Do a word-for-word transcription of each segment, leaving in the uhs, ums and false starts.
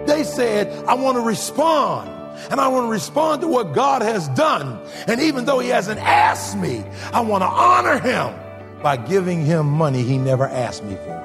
They said, I want to respond. And I want to respond to what God has done. And even though he hasn't asked me, I want to honor him by giving him money he never asked me for.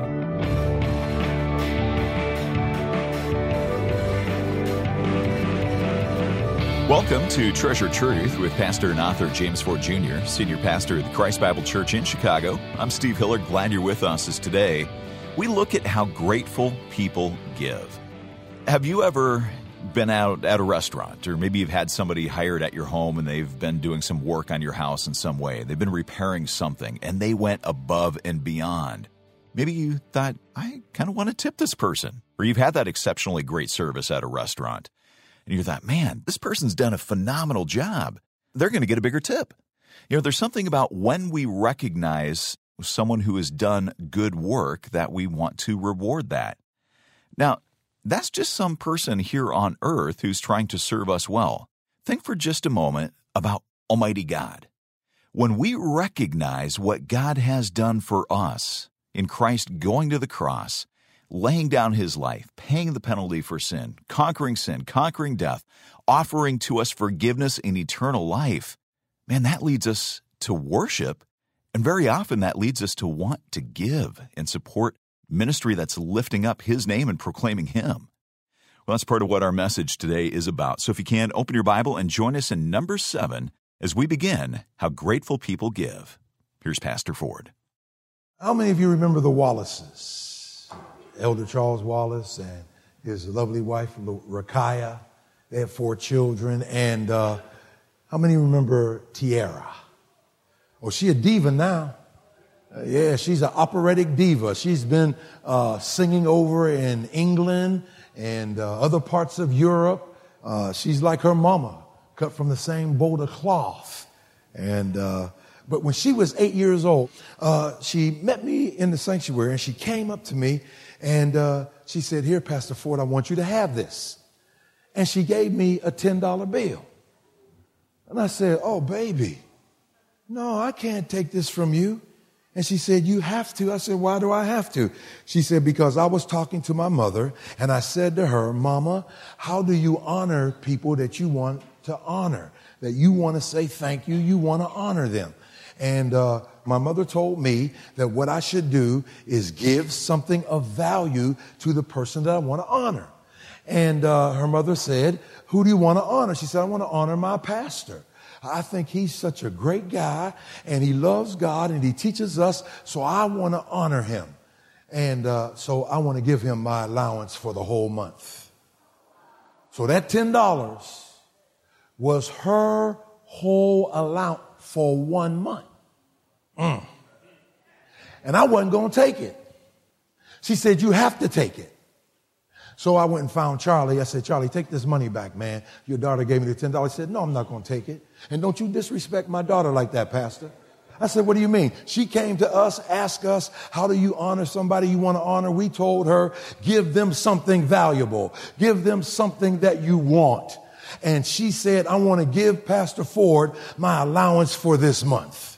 Welcome to Treasure Truth with Pastor and author James Ford Junior, Senior Pastor of the Christ Bible Church in Chicago. I'm Steve Hillard. Glad you're with us as today we look at how grateful people give. Have you ever been out at a restaurant, or maybe you've had somebody hired at your home and they've been doing some work on your house in some way? They've been repairing something and they went above and beyond. Maybe you thought, I kind of want to tip this person. Or you've had that exceptionally great service at a restaurant and you thought, man, this person's done a phenomenal job. They're going to get a bigger tip. You know, there's something about when we recognize someone who has done good work that we want to reward that. Now, that's just some person here on earth who's trying to serve us well. Think for just a moment about Almighty God. When we recognize what God has done for us in Christ going to the cross, laying down his life, paying the penalty for sin, conquering sin, conquering death, offering to us forgiveness and eternal life, man, that leads us to worship. And very often that leads us to want to give and support ministry that's lifting up his name and proclaiming him. Well, that's part of what our message today is about. So if you can, open your Bible and join us in number seven as we begin How Grateful People Give. Here's Pastor Ford. How many of you remember the Wallaces? Elder Charles Wallace and his lovely wife, Rakaya. They had four children. And uh, how many remember Tiara? Oh, she a diva now. Uh, yeah, she's an operatic diva. She's been uh, singing over in England and uh, other parts of Europe. Uh, she's like her mama, cut from the same bolt of cloth. And uh, but when she was eight years old, uh, she met me in the sanctuary and she came up to me and uh, she said, "Here, Pastor Ford, I want you to have this." And she gave me a ten dollar bill. And I said, "Oh, baby, no, I can't take this from you." And she said, "You have to." I said, "Why do I have to?" She said, "Because I was talking to my mother and I said to her, 'Mama, how do you honor people that you want to honor, that you want to say thank you, you want to honor them?' And uh, my mother told me that what I should do is give something of value to the person that I want to honor." And uh, her mother said, "Who do you want to honor?" She said, "I want to honor my pastor. I think he's such a great guy and he loves God and he teaches us, so I want to honor him. And uh, so I want to give him my allowance for the whole month." So that ten dollars was her whole allowance for one month. Mm. And I wasn't going to take it. She said, "You have to take it." So I went and found Charlie. I said, "Charlie, take this money back, man. Your daughter gave me the ten dollars. He said, "No, I'm not going to take it. And don't you disrespect my daughter like that, Pastor." I said, "What do you mean?" She came to us, asked us, "How do you honor somebody you want to honor?" We told her, "Give them something valuable. Give them something that you want." And she said, "I want to give Pastor Ford my allowance for this month."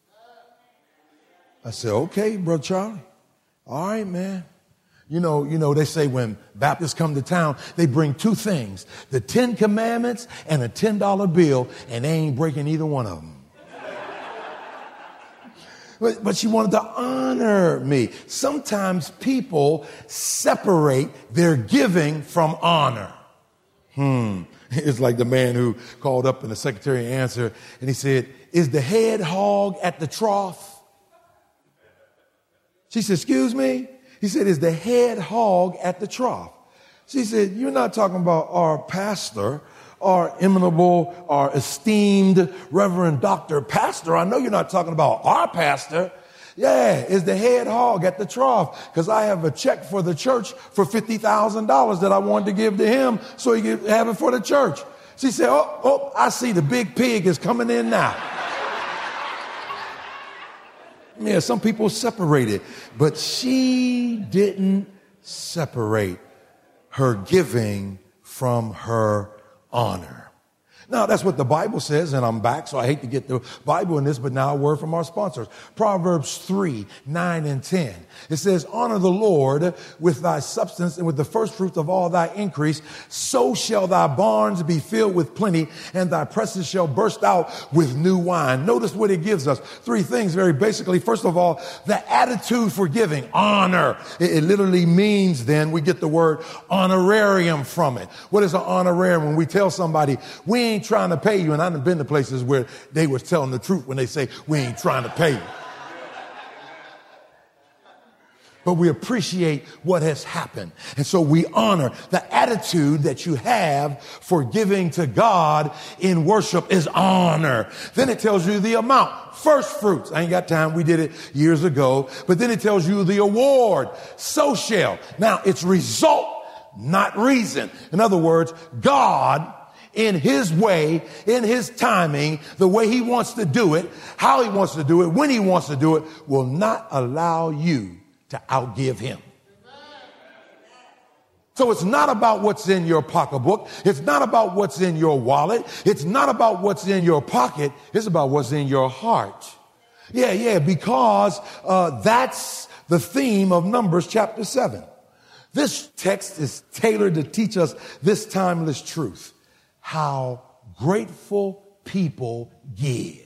I said, "Okay, Brother Charlie. All right, man." You know, you know, they say when Baptists come to town, they bring two things, the Ten Commandments and a ten dollar bill, and they ain't breaking either one of them. But, but she wanted to honor me. Sometimes people separate their giving from honor. Hmm. It's like the man who called up and the secretary answered, and he said, "Is the head hog at the trough?" She said, "Excuse me?" He said, "Is the head hog at the trough?" She said, "You're not talking about our pastor, our eminable, our esteemed Reverend Doctor Pastor. I know you're not talking about our pastor." "Yeah, is the head hog at the trough? Because I have a check for the church for fifty thousand dollars that I wanted to give to him so he could have it for the church." She said, "Oh, oh, I see the big pig is coming in now." Yeah, some people separate it, but she didn't separate her giving from her honor. Now, that's what the Bible says, and I'm back, so I hate to get the Bible in this, but now a word from our sponsors. Proverbs three, nine, and ten. It says, honor the Lord with thy substance and with the first fruits of all thy increase. So shall thy barns be filled with plenty, and thy presses shall burst out with new wine. Notice what it gives us. Three things very basically. First of all, the attitude for giving, honor. It, it literally means then we get the word honorarium from it. What is an honorarium? When we tell somebody, we ain't trying to pay you, and I've been to places where they was telling the truth when they say, we ain't trying to pay you. But we appreciate what has happened. And so we honor the attitude that you have for giving to God in worship is honor. Then it tells you the amount. First fruits. I ain't got time. We did it years ago. But then it tells you the award. So shall. Now it's result, not reason. In other words, God, in his way, in his timing, the way he wants to do it, how he wants to do it, when he wants to do it, will not allow you to outgive him. So it's not about what's in your pocketbook. It's not about what's in your wallet. It's not about what's in your pocket. It's about what's in your heart. Yeah, yeah, because uh, that's the theme of Numbers chapter seven. This text is tailored to teach us this timeless truth. How grateful people give.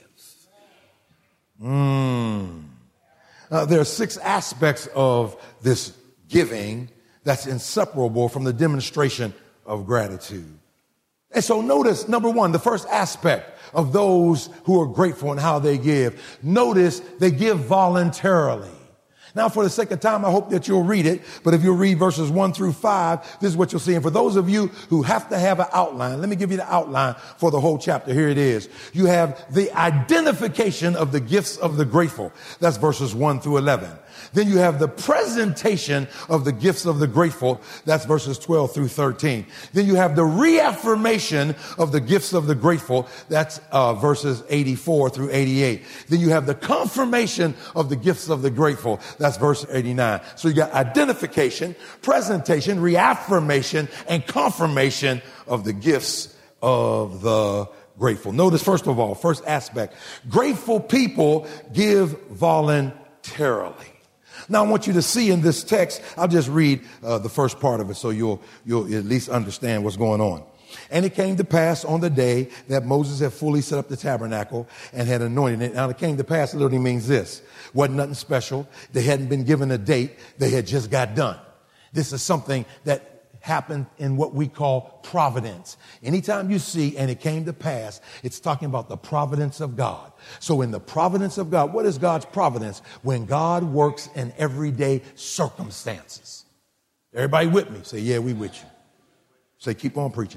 Mm. Uh, there are six aspects of this giving that's inseparable from the demonstration of gratitude. And so notice, number one, the first aspect of those who are grateful and how they give. Notice they give voluntarily. Now, for the sake of time, I hope that you'll read it. But if you'll read verses one through five, this is what you'll see. And for those of you who have to have an outline, let me give you the outline for the whole chapter. Here it is. You have the identification of the gifts of the grateful. That's verses one through eleven. Then you have the presentation of the gifts of the grateful. That's verses twelve through thirteen. Then you have the reaffirmation of the gifts of the grateful. That's uh, verses eighty-four through eighty-eight. Then you have the confirmation of the gifts of the grateful. That's verse eighty-nine. So you got identification, presentation, reaffirmation, and confirmation of the gifts of the grateful. Notice, first of all, first aspect, grateful people give voluntarily. Now, I want you to see in this text, I'll just read uh, the first part of it so you'll, you'll at least understand what's going on. And it came to pass on the day that Moses had fully set up the tabernacle and had anointed it. Now, it came to pass literally means this. Wasn't nothing special. They hadn't been given a date. They had just got done. This is something that happened in what we call providence. Anytime you see, and it came to pass, it's talking about the providence of God. So in the providence of God, what is God's providence? When God works in everyday circumstances. Everybody with me? Say, yeah, we with you. Say, keep on preaching.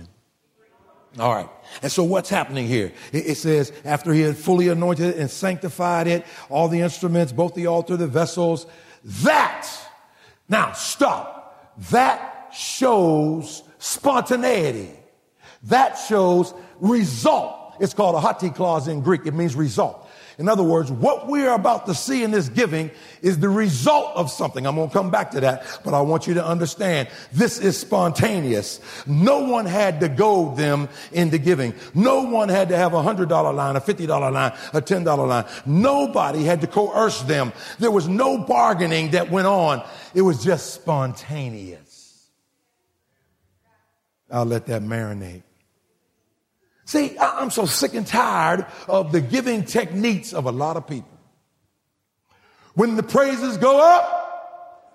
All right. And so what's happening here? It, it says, after he had fully anointed it and sanctified it, all the instruments, both the altar, the vessels, that, now stop, that shows spontaneity. That shows result. It's called a hati clause in Greek. It means result. In other words, what we are about to see in this giving is the result of something. I'm going to come back to that, but I want you to understand this is spontaneous. No one had to goad them into giving. No one had to have a one hundred dollar line, a fifty dollar line, a ten dollar line. Nobody had to coerce them. There was no bargaining that went on. It was just spontaneous. I'll let that marinate. See, I'm so sick and tired of the giving techniques of a lot of people. When the praises go up,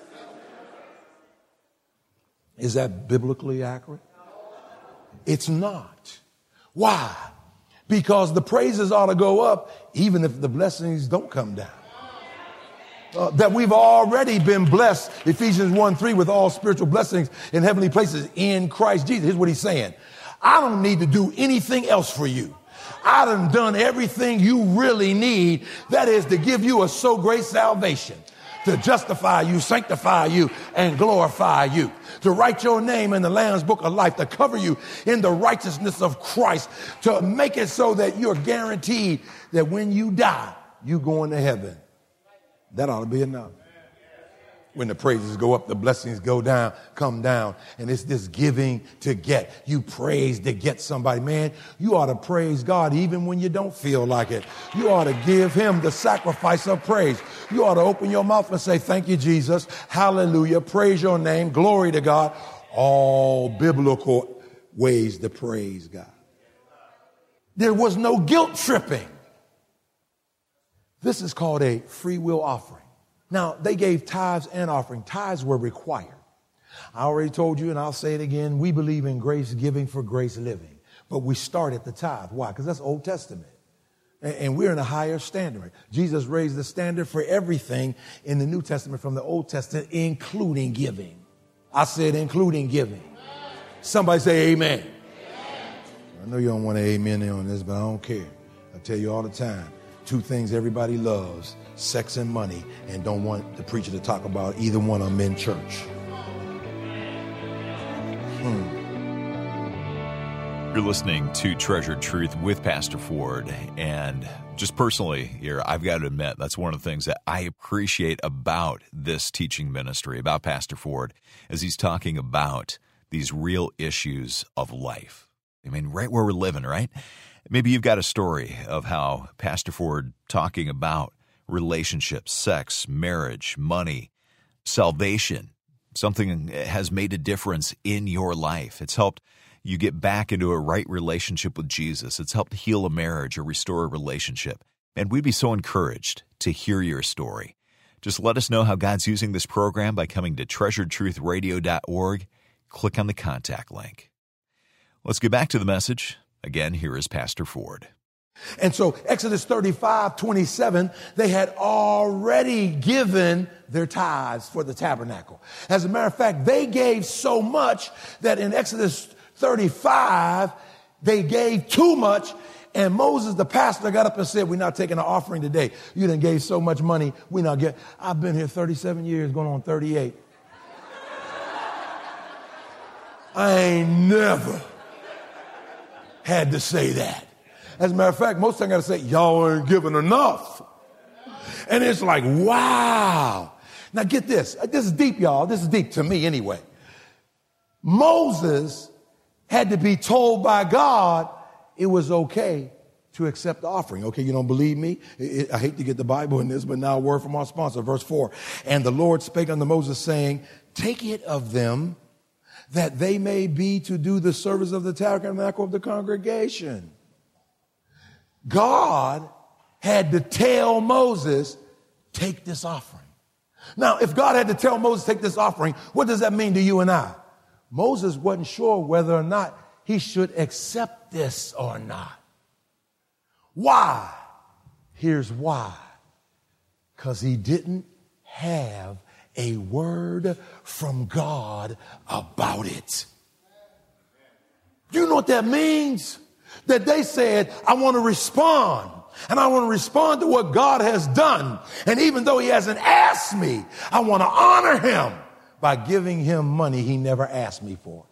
is that biblically accurate? It's not. Why? Because the praises ought to go up even if the blessings don't come down. Uh, that we've already been blessed, Ephesians one three, with all spiritual blessings in heavenly places in Christ Jesus. Here's what he's saying. I don't need to do anything else for you. I done done everything you really need. That is to give you a so great salvation, to justify you, sanctify you, and glorify you, to write your name in the Lamb's book of life, to cover you in the righteousness of Christ, to make it so that you're guaranteed that when you die, you going to heaven. That ought to be enough. When the praises go up, the blessings go down, come down. And it's this giving to get. You praise to get somebody. Man, you ought to praise God even when you don't feel like it. You ought to give him the sacrifice of praise. You ought to open your mouth and say, thank you, Jesus. Hallelujah. Praise your name. Glory to God. All biblical ways to praise God. There was no guilt tripping. This is called a free will offering. Now, they gave tithes and offering. Tithes were required. I already told you, and I'll say it again, we believe in grace giving for grace living. But we start at the tithe. Why? Because that's Old Testament. And we're in a higher standard. Jesus raised the standard for everything in the New Testament from the Old Testament, including giving. I said including giving. Somebody say amen. Amen. I know you don't want to amen on this, but I don't care. I tell you all the time. Two things everybody loves, sex and money, and don't want the preacher to talk about either one of them in church. Hmm. You're listening to Treasured Truth with Pastor Ford, and just personally here, I've got to admit, that's one of the things that I appreciate about this teaching ministry, about Pastor Ford, as he's talking about these real issues of life. I mean, right where we're living, right? Maybe you've got a story of how Pastor Ford talking about relationships, sex, marriage, money, salvation, something has made a difference in your life. It's helped you get back into a right relationship with Jesus. It's helped heal a marriage or restore a relationship. And we'd be so encouraged to hear your story. Just let us know how God's using this program by coming to treasured truth radio dot org. Click on the contact link. Let's get back to the message. Again, here is Pastor Ford. And so Exodus thirty-five twenty-seven, they had already given their tithes for the tabernacle. As a matter of fact, they gave so much that in Exodus thirty-five, they gave too much. And Moses, the pastor, got up and said, we're not taking an offering today. You done gave so much money. We not get. I've been here thirty-seven years, going on thirty-eight. I ain't never had to say that. As a matter of fact, most times I got to say, y'all ain't giving enough. And it's like, wow. Now get this. This is deep, y'all. This is deep to me anyway. Moses had to be told by God it was okay to accept the offering. Okay, you don't believe me? I hate to get the Bible in this, but now a word from our sponsor, verse four. And the Lord spake unto Moses, saying, take it of them, that they may be to do the service of the tabernacle of the congregation. God had to tell Moses, take this offering. Now, if God had to tell Moses, take this offering, what does that mean to you and I? Moses wasn't sure whether or not he should accept this or not. Why? Here's why. Because he didn't have a word from God about it. Do you know what that means? That they said, I want to respond. And I want to respond to what God has done. And even though he hasn't asked me, I want to honor him by giving him money he never asked me for.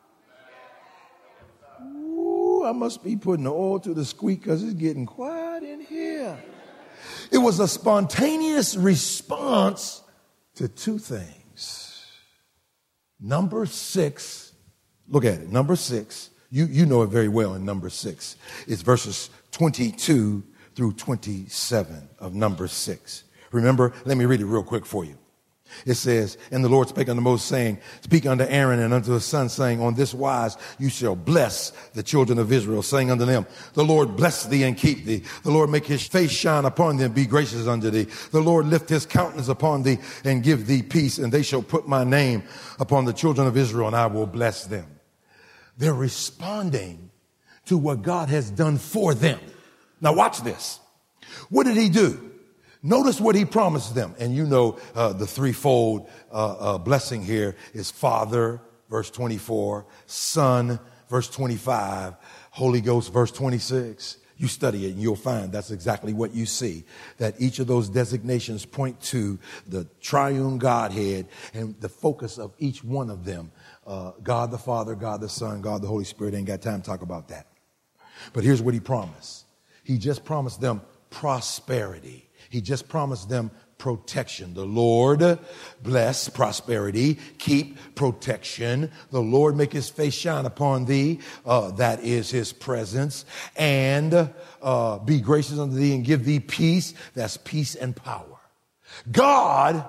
Ooh, I must be putting the oil to the squeak because it's getting quiet in here. It was a spontaneous response to two things. Number six, look at it. Number six, you, you know it very well in number six. It's verses twenty-two through twenty-seven of number six. Remember, let me read it real quick for you. It says, and the Lord spake unto Moses, saying, speak unto Aaron and unto his son, saying, on this wise you shall bless the children of Israel, saying unto them, the Lord bless thee and keep thee. The Lord make his face shine upon thee and be gracious unto thee. The Lord lift his countenance upon thee and give thee peace. And they shall put my name upon the children of Israel, and I will bless them. They're responding to what God has done for them. Now watch this. What did he do? Notice what he promised them. And you know uh, the threefold uh, uh, blessing here is Father, verse twenty-four, Son, verse twenty-five, Holy Ghost, verse twenty-six. You study it and you'll find that's exactly what you see, that each of those designations point to the triune Godhead and the focus of each one of them. Uh, God the Father, God the Son, God the Holy Spirit. Ain't got time to talk about that. But here's what he promised. He just promised them prosperity. He just promised them protection. The Lord bless prosperity, keep protection. The Lord make his face shine upon thee. Uh, that is his presence. And uh, be gracious unto thee and give thee peace. That's peace and power. God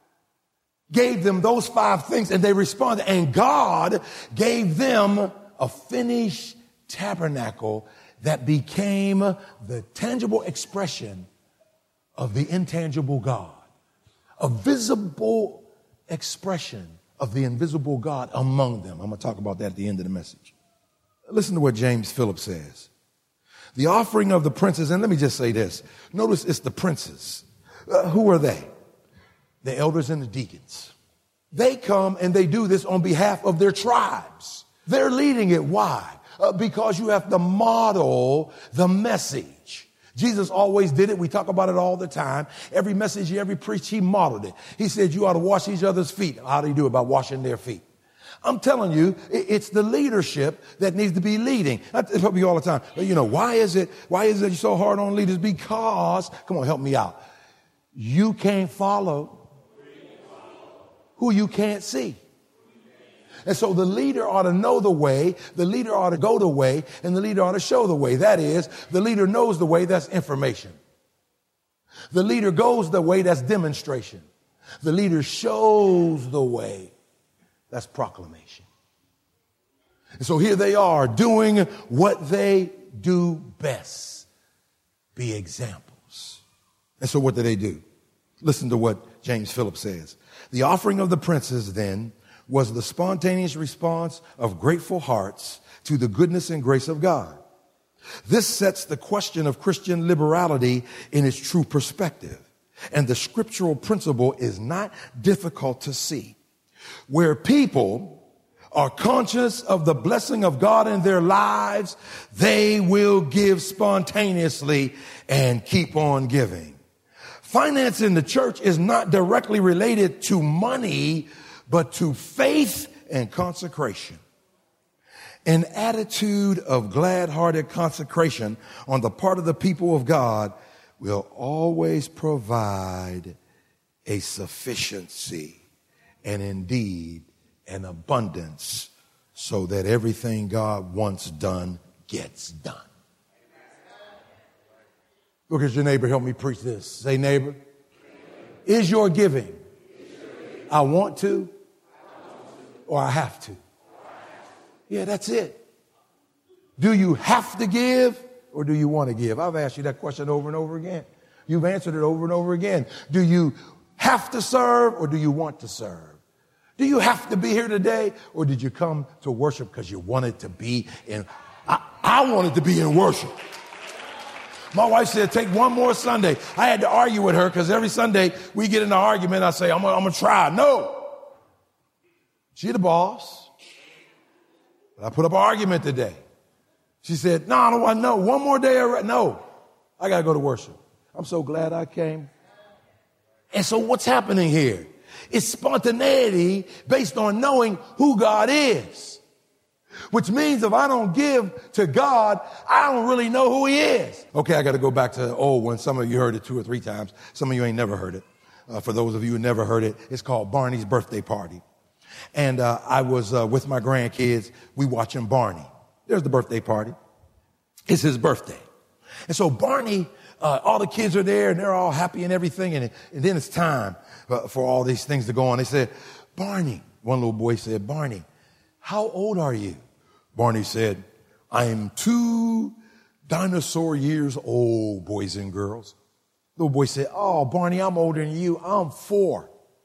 gave them those five things and they responded. And God gave them a finished tabernacle that became the tangible expression of the intangible God, a visible expression of the invisible God among them. I'm going to talk about that at the end of the message. Listen to what James Phillips says. The offering of the princes, and let me just say this. Notice it's the princes. Uh, who are they? The elders and the deacons. They come and they do this on behalf of their tribes. They're leading it. Why? Uh, because you have to model the message. Jesus always did it. We talk about it all the time. Every message he ever preached, he modeled it. He said you ought to wash each other's feet. How do you do it? By washing their feet. I'm telling you, it's the leadership that needs to be leading. I tell you all the time, you know, why is it, why is it so hard on leaders? Because, come on, help me out. You can't follow who you can't see. And so the leader ought to know the way, the leader ought to go the way, and the leader ought to show the way. That is, the leader knows the way, that's information. The leader goes the way, that's demonstration. The leader shows the way, that's proclamation. And so here they are doing what they do best, be examples. And so what do they do? Listen to what James Phillips says. The offering of the princes then was the spontaneous response of grateful hearts to the goodness and grace of God. This sets the question of Christian liberality in its true perspective. And the scriptural principle is not difficult to see. Where people are conscious of the blessing of God in their lives, they will give spontaneously and keep on giving. Finance in the church is not directly related to money, but to faith and consecration. An attitude of glad-hearted consecration on the part of the people of God will always provide a sufficiency and indeed an abundance so that everything God wants done gets done. Look at your neighbor, help me preach this. Say, neighbor, is your giving I want to or I have to? Yeah, that's it. Do you have to give or do you want to give? I've asked you that question over and over again. You've answered it over and over again. Do you have to serve or do you want to serve? Do you have to be here today or did you come to worship because you wanted to be in? I, I wanted to be in worship. My wife said, take one more Sunday. I had to argue with her because every Sunday we get in an argument. I say, I'm going to try. No. She the boss. But I put up an argument today. She said, no, I don't want no. One more day. No, I got to go to worship. I'm so glad I came. And so what's happening here? It's spontaneity based on knowing who God is. Which means if I don't give to God, I don't really know who he is. Okay, I got to go back to the old one. Some of you heard it two or three times. Some of you ain't never heard it. Uh, for those of you who never heard it, it's called Barney's Birthday Party. And uh, I was uh, with my grandkids. We watching Barney. There's the birthday party. It's his birthday. And so Barney, uh, all the kids are there and they're all happy and everything. And, and then it's time uh, for all these things to go on. They said, Barney, one little boy said, Barney, how old are you? Barney said, I am two dinosaur years old, boys and girls. Little boy said, oh, Barney, I'm older than you. I'm four.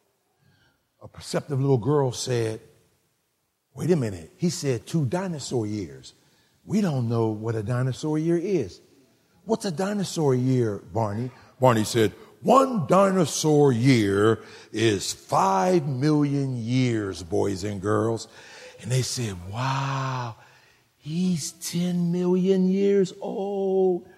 A perceptive little girl said, wait a minute. He said two dinosaur years. We don't know what a dinosaur year is. What's a dinosaur year, Barney? Barney said, one dinosaur year is five million years, boys and girls. And they said, wow, he's ten million years old.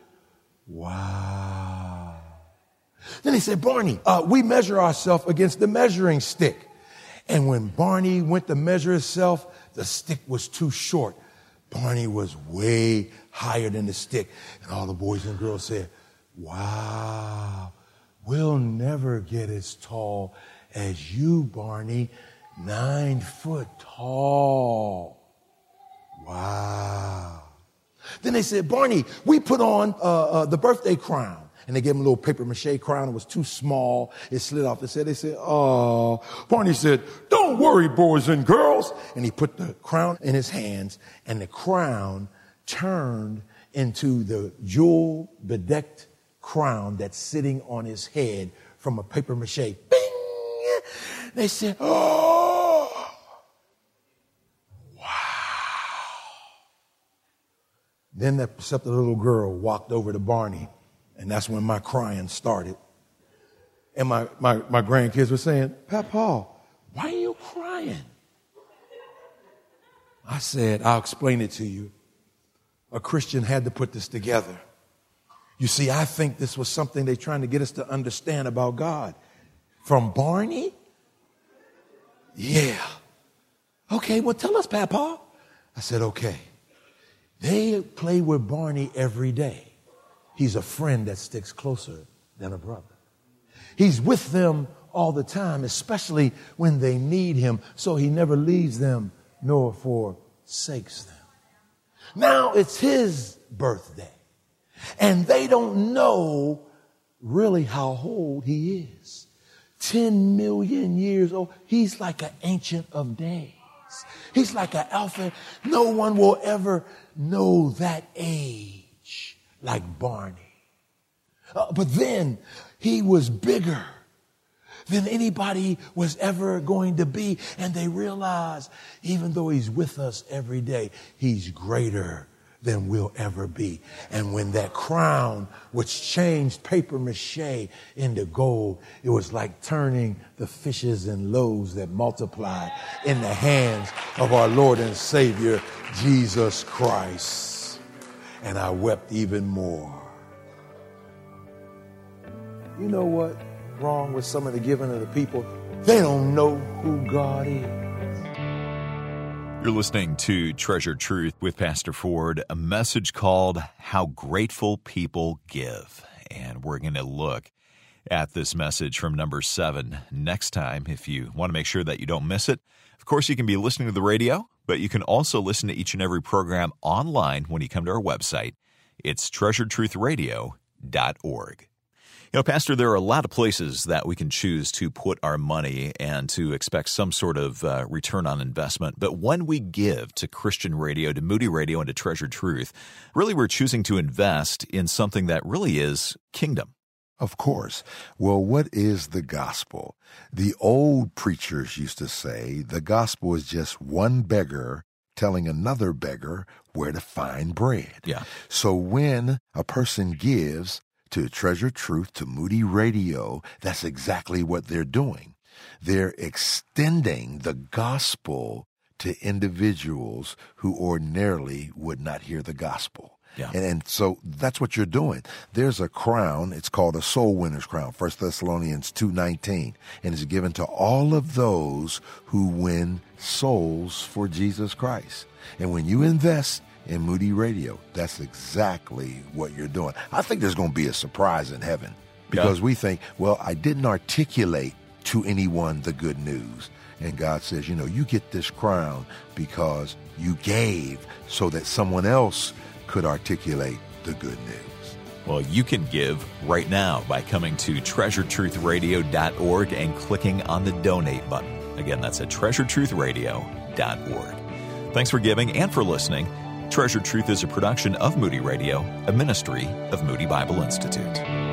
Wow. Then he said, Barney, uh, we measure ourselves against the measuring stick. And when Barney went to measure himself, the stick was too short. Barney was way higher than the stick. And all the boys and girls said, wow, we'll never get as tall as you, Barney, nine foot tall. Wow. Then they said, Barney, we put on uh, uh, the birthday crown. And they gave him a little paper mache crown. It was too small. It slid off his head. They said, oh. Barney said, don't worry, boys and girls. And he put the crown in his hands, and the crown turned into the jewel-bedecked crown that's sitting on his head from a paper mache. Bing! They said, oh. Wow. Then that perceptive little girl walked over to Barney. And that's when my crying started. And my, my, my grandkids were saying, Papa, why are you crying? I said, I'll explain it to you. A Christian had to put this together. You see, I think this was something they're trying to get us to understand about God. From Barney? Yeah. Okay, well, tell us, Papa. I said, okay. They play with Barney every day. He's a friend that sticks closer than a brother. He's with them all the time, especially when they need him, so he never leaves them nor forsakes them. Now it's his birthday, and they don't know really how old he is. Ten million years old. He's like an ancient of days. He's like an alpha. No one will ever know that age like Barney. Uh, but then he was bigger than anybody was ever going to be. And they realized, even though he's with us every day, he's greater than we'll ever be. And when that crown, which changed paper mache into gold, it was like turning the fishes and loaves that multiplied in the hands of our Lord and Savior, Jesus Christ. And I wept even more. You know what wrong with some of the giving of the people? They don't know who God is. You're listening to Treasured Truth with Pastor Ford, a message called How Grateful People Give. And we're going to look at this message from number seven next time. If you want to make sure that you don't miss it, of course, you can be listening to the radio, but you can also listen to each and every program online when you come to our website. It's treasured truth radio dot org. You know, Pastor, there are a lot of places that we can choose to put our money and to expect some sort of uh, return on investment. But when we give to Christian Radio, to Moody Radio, and to Treasured Truth, really we're choosing to invest in something that really is kingdom. Of course. Well, what is the gospel? The old preachers used to say the gospel is just one beggar telling another beggar where to find bread. Yeah. So when a person gives to Treasured Truth, to Moody Radio, that's exactly what they're doing. They're extending the gospel to individuals who ordinarily would not hear the gospel. Yeah. And, and so that's what you're doing. There's a crown. It's called a soul winner's crown, First Thessalonians two nineteen, and it's given to all of those who win souls for Jesus Christ. And when you invest in Moody Radio, that's exactly what you're doing. I think there's going to be a surprise in heaven because yeah. we think, well, I didn't articulate to anyone the good news. And God says, you know, you get this crown because you gave so that someone else could articulate the good news. Well, you can give right now by coming to treasured truth radio dot org and clicking on the donate button. Again, that's at treasured truth radio dot org. Thanks for giving and for listening. Treasured Truth is a production of Moody Radio, a ministry of Moody Bible Institute.